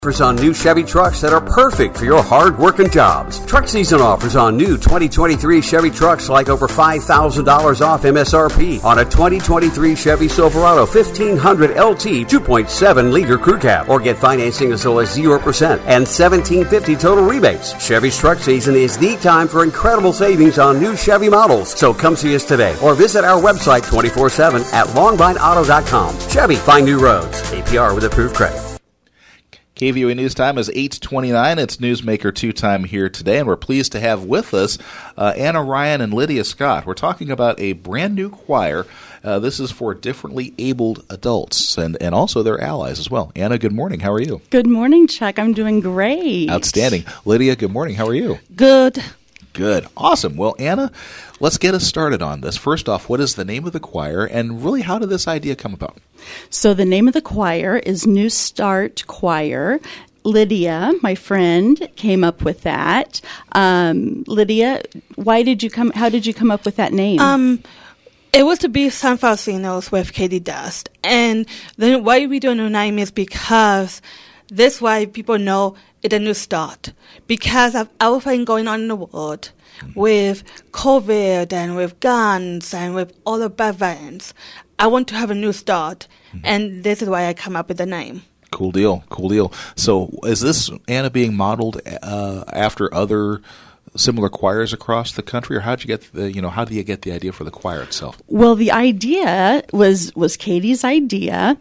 Offers on new Chevy trucks that are perfect for your hard-working jobs. Truck season offers on new 2023 Chevy trucks like over $5,000 off MSRP on a 2023 Chevy Silverado 1500 LT 2.7-liter crew cab, or get financing as low as 0% and $1,750 total rebates. Chevy's truck season is the time for incredible savings on new Chevy models. So come see us today or visit our website 24/7 at longvineauto.com. Chevy, find new roads. APR with approved credit. KVOA News Time is 8:29. It's Newsmaker 2 Time here today, and we're pleased to have with us Anna Ryan and Lydia Scott. We're talking about a brand new choir. This is for differently abled adults and also their allies as well. Anna, good morning. How are you? Good morning, Chuck. I'm doing great. Outstanding. Lydia, good morning. How are you? Good. Good. Awesome. Well, Anna, let's get us started on this. First off, what is the name of the choir, and really how did this idea come about? So the name of the choir is New Start Choir. Lydia, my friend, came up with that. Lydia, how did you come up with that name? It was to be Sunflower Singers with Katie Dust. And then why we do a new name is because this way people know it's a new start. Because of everything going on in the world with COVID and with guns and with all the bad events, I want to have a new start. And this is why I come up with the name. Cool deal. Cool deal. So is this, Anna, being modeled after other similar choirs across the country, or how do you get the idea for the choir itself? Well, the idea was Katie's idea.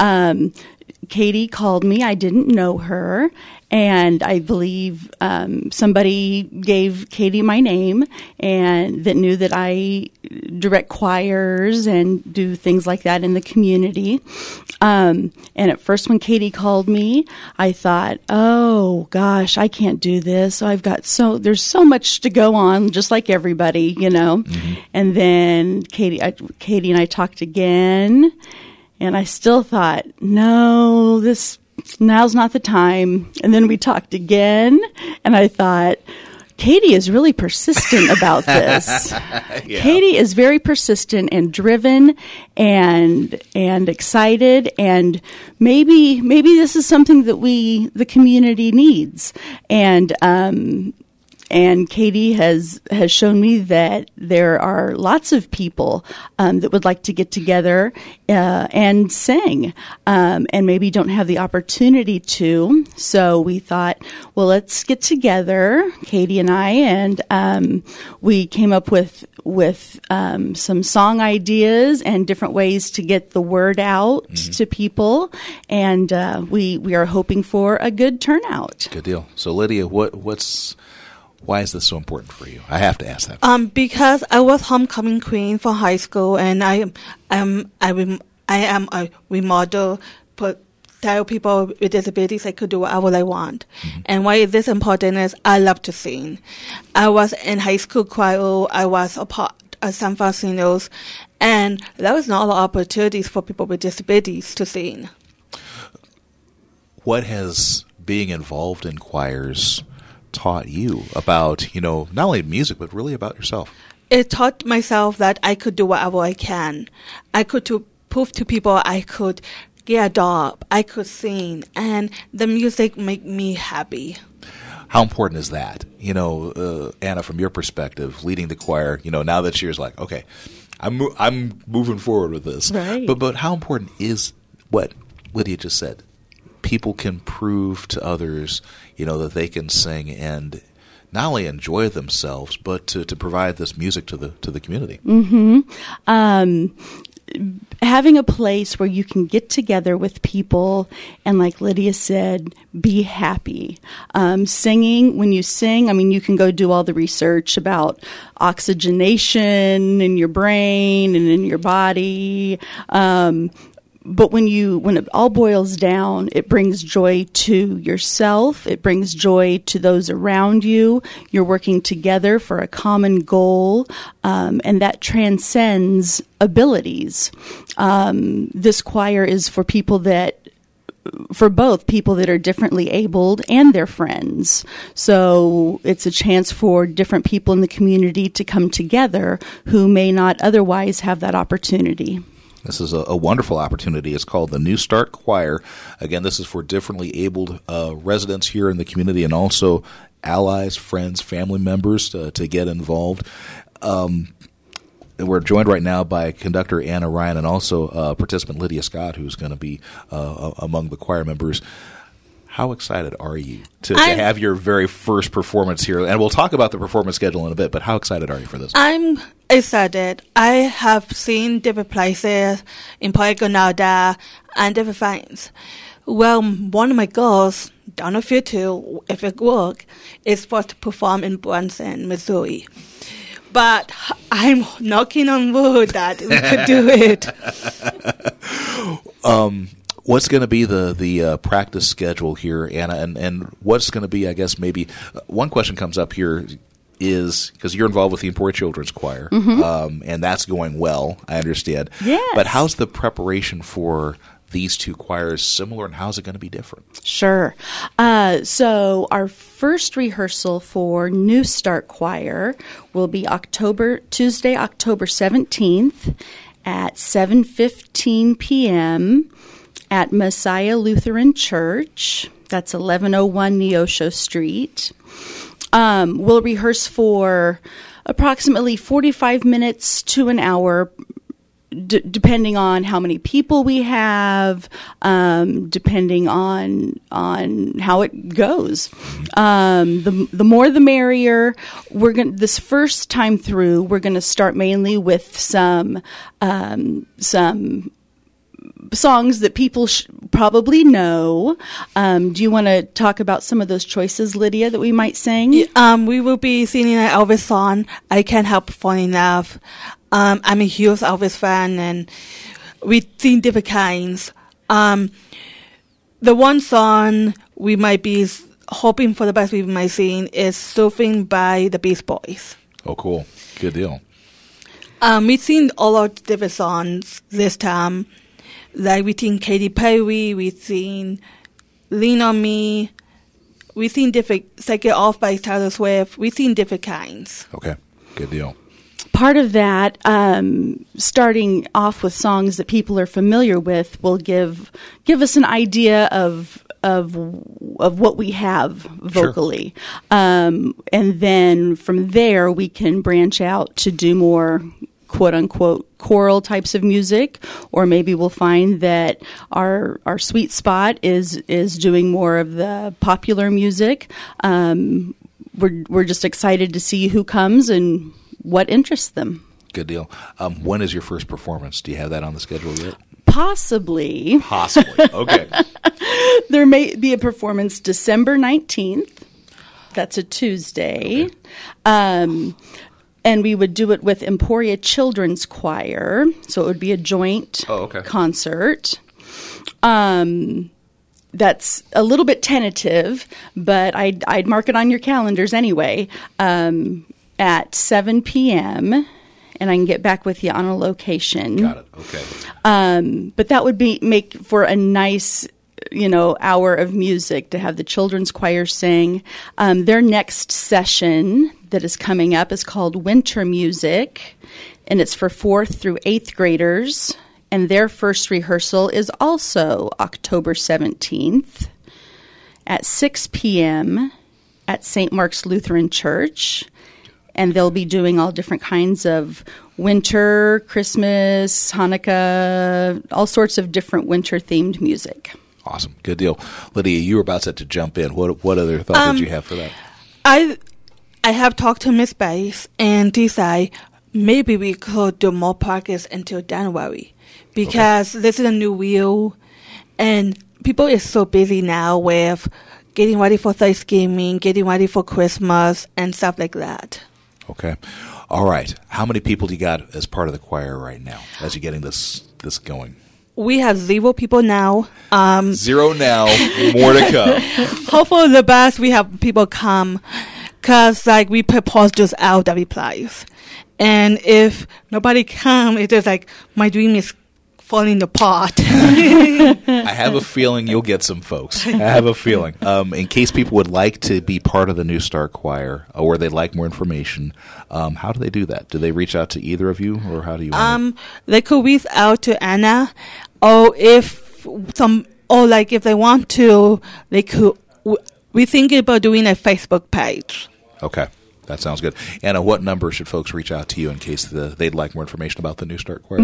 Katie called me. I didn't know her, and I believe somebody gave Katie my name and that knew that I direct choirs and do things like that in the community. And at first when Katie called me, I thought, oh gosh, I can't do this. There's so much to go on, just like everybody, you know. Mm-hmm. And then Katie and I talked again, and I still thought, no, now's not the time. And then we talked again, and I thought, Katie is really persistent about this. Yeah. Katie is very persistent and driven and excited, and maybe this is something that the community needs. And Katie has shown me that there are lots of people that would like to get together and sing, and maybe don't have the opportunity to. So we thought, well, let's get together, Katie and I, and we came up with some song ideas and different ways to get the word out to people, and we are hoping for a good turnout. Good deal. So Lydia, why is this so important for you? I have to ask that. Because I was homecoming queen for high school, and I am a remodel, tell people with disabilities they could do whatever they want. Mm-hmm. And why is this important is I love to sing. I was in high school choir. I was a part of Sunflower Singers, and there was not a lot of opportunities for people with disabilities to sing. What has being involved in choirs taught you about, not only music, but really about yourself? It taught myself that I could do whatever I can. I could prove to people I could get a job, I could sing, and the music make me happy. How important is that? Anna, from your perspective, leading the choir, now that you're like, okay, I'm moving forward with this. Right. But how important is what Lydia just said? People can prove to others, that they can sing and not only enjoy themselves, but to provide this music to the community. Mm-hmm. Having a place where you can get together with people and, like Lydia said, be happy. Singing, when you sing, you can go do all the research about oxygenation in your brain and in your body. But when it all boils down, it brings joy to yourself. It brings joy to those around you. You're working together for a common goal, and that transcends abilities. This choir is for both people that are differently abled and their friends. So it's a chance for different people in the community to come together who may not otherwise have that opportunity. This is a wonderful opportunity. It's called the New Start Choir. Again, this is for differently abled residents here in the community and also allies, friends, family members to get involved. We're joined right now by conductor Anna Ryan and also participant Lydia Scott, who's going to be among the choir members. How excited are you to have your very first performance here? And we'll talk about the performance schedule in a bit, but how excited are you for this? I'm excited. I have seen different places in Puerto Granada and different things. Well, one of my goals, down the future, if it works, is for to perform in Branson, Missouri. But I'm knocking on wood that we could do it. What's going to be the practice schedule here, Anna, and what's going to be, I guess, maybe one question comes up here is, because you're involved with the Emporia Children's Choir, and that's going well, I understand. Yes. But how's the preparation for these two choirs similar, and how's it going to be different? Sure. So our first rehearsal for New Start Choir will be Tuesday, October 17th at 7:15 p.m. at Messiah Lutheran Church. That's 1101 Neosho Street. We'll rehearse for approximately 45 minutes to an hour, depending on how many people we have, depending on how it goes. The more the merrier. This first time through, we're going to start mainly with some songs that people probably know. Do you want to talk about some of those choices, Lydia, that we might sing? We will be singing an Elvis song, I Can't Help Falling in Love. I'm a huge Elvis fan, and we sing different kinds. The one song we might be hoping for the best we might sing is Surfing by the Beach Boys. Oh, cool. Good deal. We sing all our different songs this time. Like we sing Katy Perry, we sing Lean on Me, we sing different, Take It Off by Taylor Swift, we sing different kinds. Okay, good deal. Part of that, starting off with songs that people are familiar with, will give us an idea of what we have vocally, sure. And then from there we can branch out to do more quote unquote choral types of music, or maybe we'll find that our sweet spot is doing more of the popular music. We're just excited to see who comes and what interests them. Good deal. When is your first performance? Do you have that on the schedule yet? Possibly. Okay. There may be a performance December 19th. That's a Tuesday. Okay. And we would do it with Emporia Children's Choir, so it would be a joint concert. That's a little bit tentative, but I'd mark it on your calendars anyway, at 7 p.m., and I can get back with you on a location. Got it, okay. But that would make for a nice hour of music to have the children's choir sing. Their next session that is coming up is called Winter Music, and it's for 4th through 8th graders. And their first rehearsal is also October 17th at 6 p.m. at St. Mark's Lutheran Church. And they'll be doing all different kinds of winter, Christmas, Hanukkah, all sorts of different winter-themed music. Awesome. Good deal. Lydia, you were about to jump in. What other thought did you have for that? I have talked to Miss Bass and decided maybe we could do more practice until January, because this is a new wheel, and people is so busy now with getting ready for Thanksgiving, getting ready for Christmas, and stuff like that. Okay. All right. How many people do you got as part of the choir right now as you're getting this going? We have 0 people now. 0 now, more to come. Hopefully the best we have people come, because we put posters out that replies. And if nobody come, it's just my dream is falling apart. I have a feeling you'll get some folks. I have a feeling. In case people would like to be part of the New Start Choir or they'd like more information, how do they do that? Do they reach out to either of you, or how do you want it? They could reach out to Anna, or if they want to, they could. We think about doing a Facebook page. Okay. That sounds good. Anna, what number should folks reach out to you in case they'd like more information about the New Start Choir?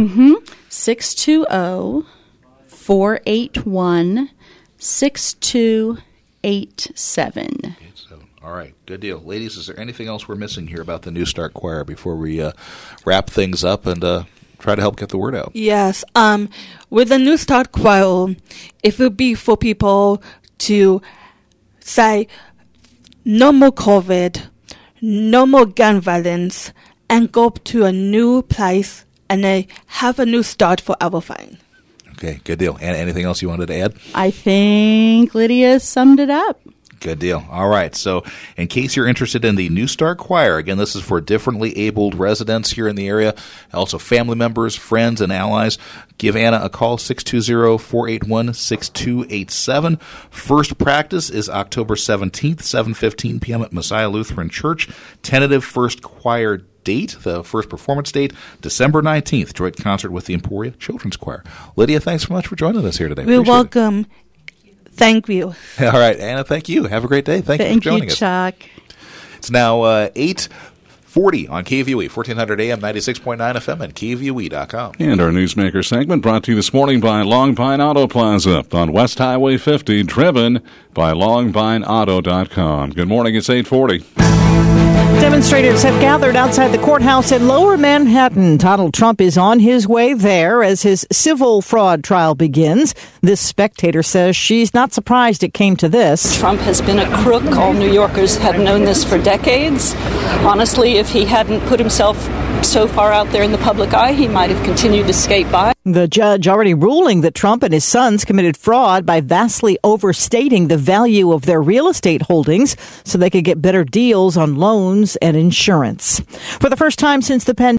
620-481-6287. All right, good deal. Ladies, is there anything else we're missing here about the New Start Choir before we wrap things up and try to help get the word out? Yes. With the New Start Choir, it would be for people to say, no more COVID, no more gun violence, and go to a new place and have a new start for everything. Okay, good deal. And anything else you wanted to add? I think Lydia summed it up. Good deal. All right. So in case you're interested in the New Start Choir, again, this is for differently abled residents here in the area, also family members, friends, and allies. Give Anna a call, 620-481-6287. First practice is October 17th, 7:15 p.m. at Messiah Lutheran Church. Tentative first choir date, the first performance date, December 19th, joint concert with the Emporia Children's Choir. Lydia, thanks so much for joining us here today. You're welcome. Thank you. All right, Anna, thank you. Have a great day. Thank you for joining us. Chuck. It's now 8:40 on KVOE, 1400 AM, 96.9 FM, and KVOE.com. And our Newsmaker segment brought to you this morning by Long Pine Auto Plaza on West Highway 50, driven by longpineauto.com. Good morning, it's 8:40. Demonstrators have gathered outside the courthouse in Lower Manhattan. Donald Trump is on his way there as his civil fraud trial begins. This spectator says she's not surprised it came to this. Trump has been a crook. All New Yorkers have known this for decades. Honestly, if he hadn't put himself so far out there in the public eye, he might have continued to skate by. The judge already ruling that Trump and his sons committed fraud by vastly overstating the value of their real estate holdings so they could get better deals on loans and insurance. For the first time since the pandemic,